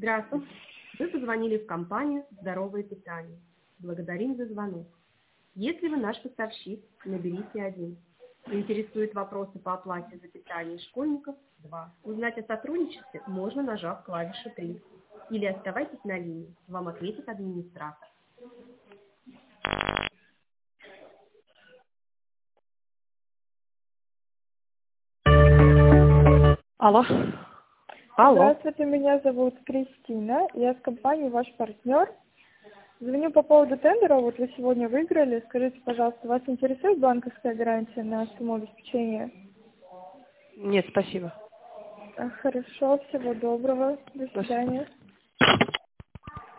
Здравствуйте. Вы позвонили в компанию «Здоровое питание». Благодарим за звонок. Если вы наш поставщик, наберите 1. Интересуют вопросы по оплате за питание школьников – 2. Узнать о сотрудничестве можно, нажав клавишу 3. Или оставайтесь на линии, вам ответит администратор. Алло. Алло. Здравствуйте, меня зовут Кристина, я с компании «Ваш партнер». Звоню по поводу тендера, вот вы сегодня выиграли. Скажите, пожалуйста, вас интересует банковская гарантия на самообеспечение? Нет, спасибо. Хорошо, всего доброго, до свидания.